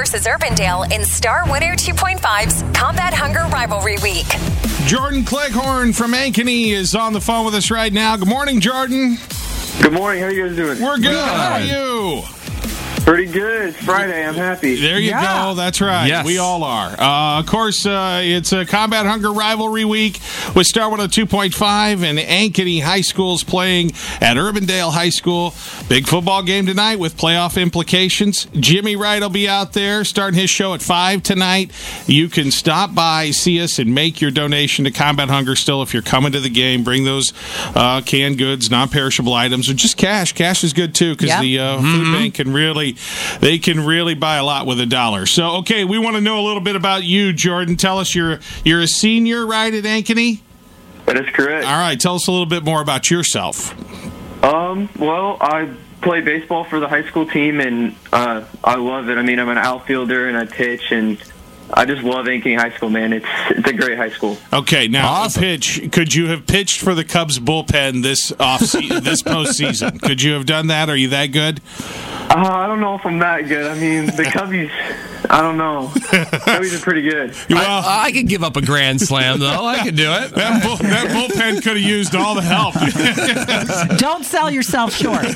versus Urbandale in Star 102.5's Combat Hunger Rivalry Week. Jordan Cleghorn from Ankeny is on the phone with us right now. Good morning, Jordan. Good morning. How are you guys doing? We're good. How are you? Pretty good. It's Friday. I'm happy. There you go. That's right. Yes. We all are. Of course, it's a Combat Hunger Rivalry Week with Star 102.5 and Ankeny High School's playing at Urbandale High School. Big football game tonight with playoff implications. Jimmy Wright will be out there starting his show at 5 tonight. You can stop by, see us, and make your donation to Combat Hunger still if you're coming to the game. Bring those canned goods, non-perishable items, or just cash. Cash is good, too, because the food bank can really buy a lot with $1. So, okay, we want to know a little bit about you, Jordan. Tell us you're a senior, right, at Ankeny? That is correct. All right, tell us a little bit more about yourself. Well, I play baseball for the high school team, and I love it. I mean, I'm an outfielder, and I pitch, and I just love Ankeny High School, man. It's a great high school. Okay, now Awesome. pitch. Could you have pitched for the Cubs bullpen this postseason? Could you have done that? Are you that good? I don't know if I'm that good. I mean, the Cubbies, I don't know. Cubbies are pretty good. Well, I could give up a grand slam, though. I could do it. that bullpen could have used all the help. Don't sell yourself short.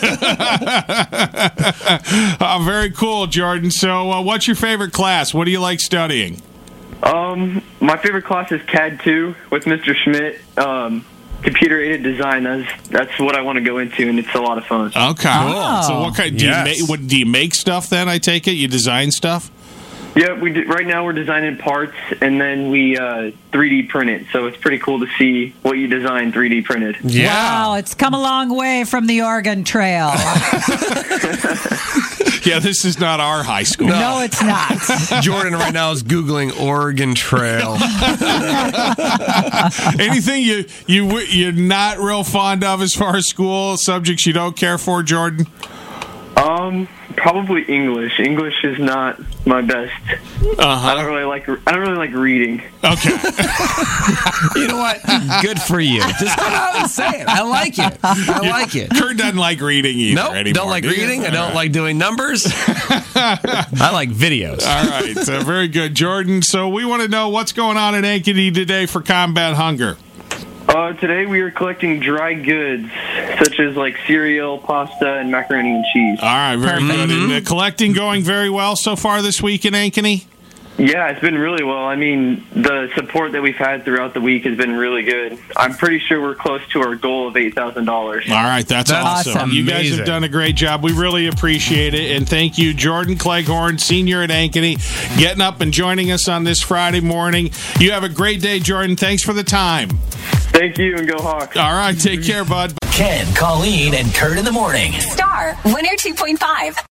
Very cool, Jordan. So, what's your favorite class? What do you like studying? My favorite class is CAD 2 with Mr. Schmidt. Computer-aided design. That's what I want to go into, and it's a lot of fun. Okay. Oh. So, what kind? Do you make stuff? Then I take it you design stuff. Yeah, we do. Right now we're designing parts, and then we 3D print it. So it's pretty cool to see what you design 3D printed. Yeah. Wow, it's come a long way from the Oregon Trail. Yeah, this is not our high school. No, it's not. Jordan right now is Googling Oregon Trail. Anything you're not real fond of as far as school subjects you don't care for, Jordan? Probably English. English is not my best. I don't really like reading. Okay. You know what? Good for you. Just come out and say it. I like it. I like it. Kurt doesn't like reading either Nope, anymore. don't like do you? reading. I don't All right. like doing numbers. I like videos. All right, very good, Jordan. So we want to know what's going on in Ankeny today for Combat Hunger. Today we are collecting dry goods, such as like cereal, pasta, and macaroni and cheese. All right, very good. And the collecting going very well so far this week in Ankeny? Yeah, it's been really well. I mean, the support that we've had throughout the week has been really good. I'm pretty sure we're close to our goal of $8,000. All right, that's awesome. awesome. You guys Amazing. have done a great job. We really appreciate it. And thank you, Jordan Cleghorn, senior at Ankeny, getting up and joining us on this Friday morning. You have a great day, Jordan. Thanks for the time. Thank you, and go Hawks. All right, take care, bud. Ken, Colleen, and Kurt in the morning. Star 102.5.